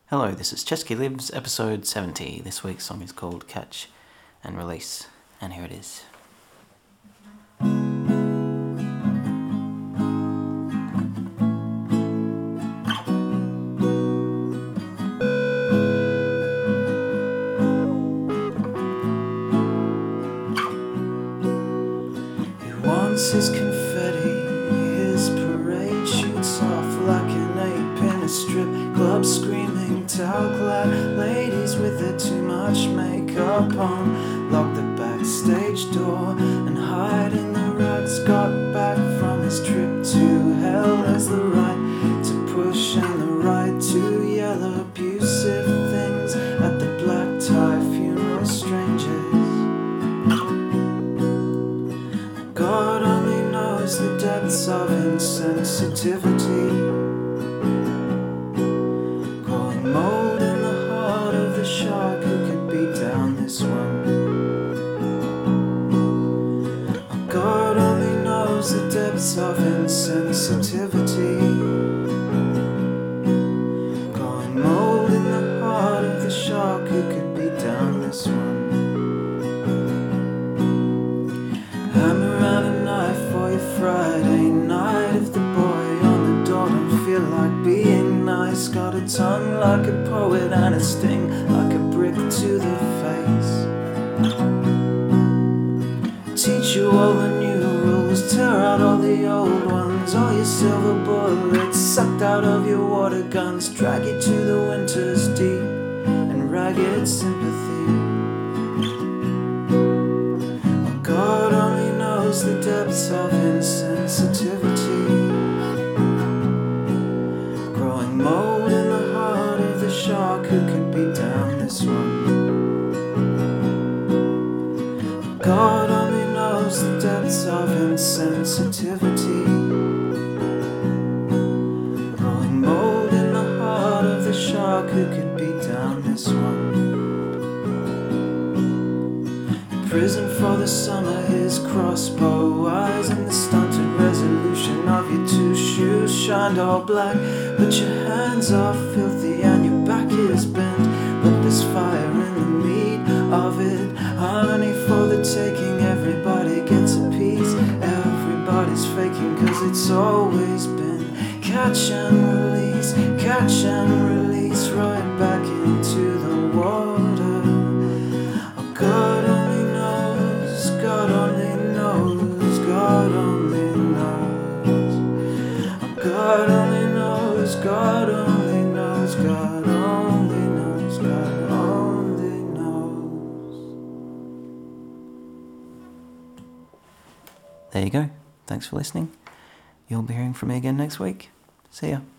Hello, this is Chesky Lives, episode 70. This week's song is called Catch and Release, and here it is. He wants his confetti, his parade shoots off like an ape in a strip club, screaming towel-clad ladies with their too much makeup on lock the backstage door and hide in the rugs. Got back from his trip to hell, has the right to push and the right to yell abusive things at the black tie funeral strangers. God only knows the depths of insensitivity. Growing mold in the heart of the shark who could beat down this one. God only knows the depths of insensitivity. Growing mold in the heart of the shark who could beat down this one. Hammer out a knife for your Friday night. If the boy on the door don't feel like being nice, got a tongue like a poet and a sting like a brick to the face. Teach you all the new rules, tear out all the old ones, all your silver bullets sucked out of your water guns, drag you to the winter's deep and ragged sympathy. Oh, God only knows the depths of insensitivity. Growing mold in the heart of the shark who could beat down this one. God only knows the depths of insensitivity. Growing mold in the heart of the shark who could beat down this one. In prison for the summer, his crossbow eyes and the stunted resolution of your two shoes shined all black, but your hands are filthy and your back is bent. But there's fire in the meat of it, honey for the taking. Everybody gets a piece, everybody's faking, cause it's always been catch and release, right back into the water. Oh, God only knows, God only knows, God only knows. Oh, God only knows, God only knows, God only knows, God only knows. There you go. Thanks for listening. You'll be hearing from me again next week. See ya.